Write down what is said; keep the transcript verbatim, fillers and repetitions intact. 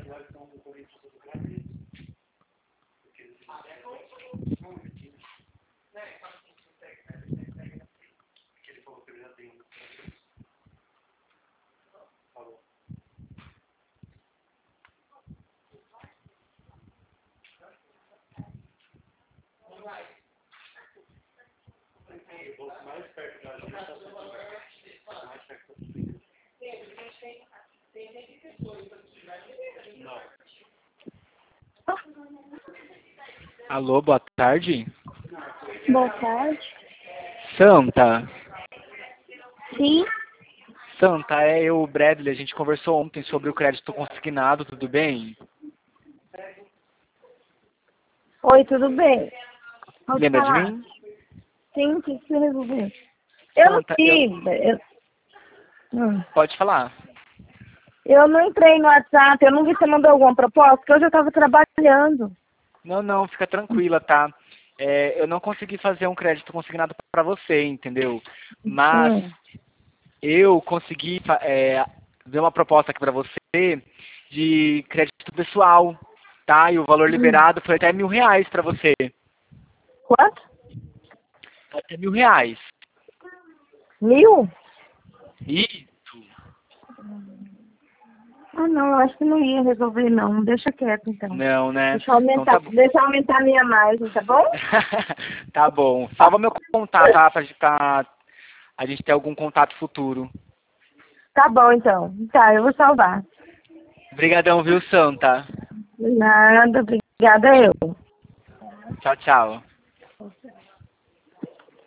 Mais perto da gente, mais perto. Não. Alô, boa tarde. Boa tarde. Santa. Sim. Santa, é eu, o Bradley. A gente conversou ontem sobre o crédito consignado, tudo bem? Oi, tudo bem? Pode Lembra falar. de mim? Sim, o que você resolveu? Eu não Santa, fiz. eu... Eu... Hum. Pode falar. eu não entrei no WhatsApp, eu não vi se você mandou alguma proposta, porque eu já estava trabalhando. Não, não, fica tranquila, tá? É, eu não consegui fazer um crédito consignado para você, entendeu? Mas Hum. eu consegui fa- é, ver uma proposta aqui para você de crédito pessoal, tá? E o valor Hum. liberado foi até mil reais para você. Quanto? Até mil reais. Mil? Isso. Ah, não, eu acho que não ia resolver, não. Deixa quieto, então. Não, né? Deixa eu Então aumentar, tá bom. deixa eu aumentar a minha margem, tá bom? Tá bom. Salva meu contato, tá? Pra gente, tá, a gente ter algum contato futuro. Tá bom, então. Tá, eu vou salvar. Obrigadão, viu, Santa? Nada, obrigada eu. Tchau, tchau.